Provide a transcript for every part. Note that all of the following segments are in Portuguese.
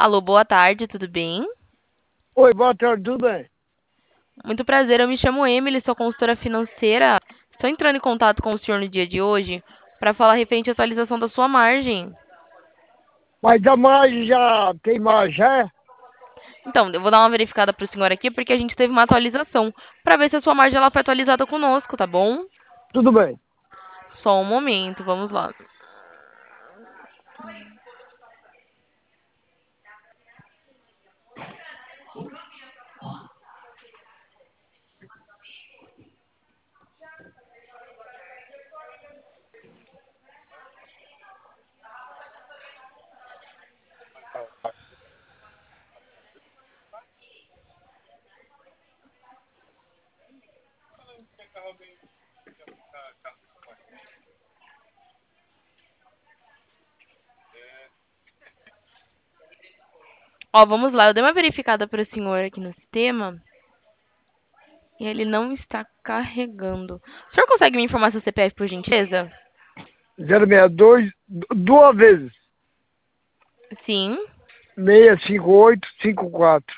Alô, boa tarde, tudo bem? Oi, boa tarde, tudo bem? Muito prazer, eu me chamo Emily, sou consultora financeira. Estou entrando em contato com o senhor no dia de hoje para falar referente à atualização da sua margem. Mas a margem já tem margem, já? Então, eu vou dar uma verificada para o senhor aqui porque a gente teve uma atualização para ver se a sua margem ela foi atualizada conosco, tá bom? Tudo bem. Só um momento, vamos lá. Ó, vamos lá, eu dei uma verificada para o senhor aqui no sistema e ele não está carregando. O senhor consegue me informar seu CPF, por gentileza? 062, duas vezes. Sim, 65854.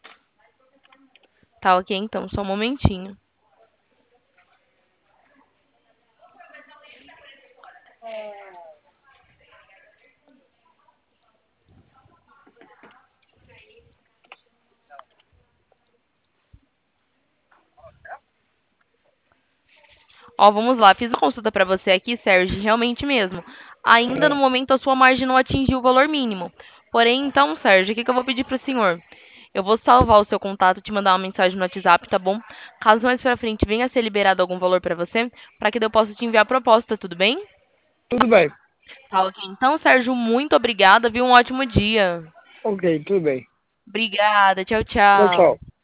tá ok então, só um momentinho. Ó, vamos lá, fiz uma consulta para você aqui, Sérgio, realmente mesmo. Ainda no momento a sua margem não atingiu o valor mínimo. Porém, então, Sérgio, o que eu vou pedir para o senhor? Eu vou salvar o seu contato, te mandar uma mensagem no WhatsApp, tá bom? Caso mais pra frente venha a ser liberado algum valor para você, para que daí eu possa te enviar a proposta, tudo bem? Tudo bem. Tá ok. Então, Sérgio, muito obrigada, viu? Um ótimo dia. Ok, tudo bem. Obrigada, tchau, Tchau, tchau. tchau.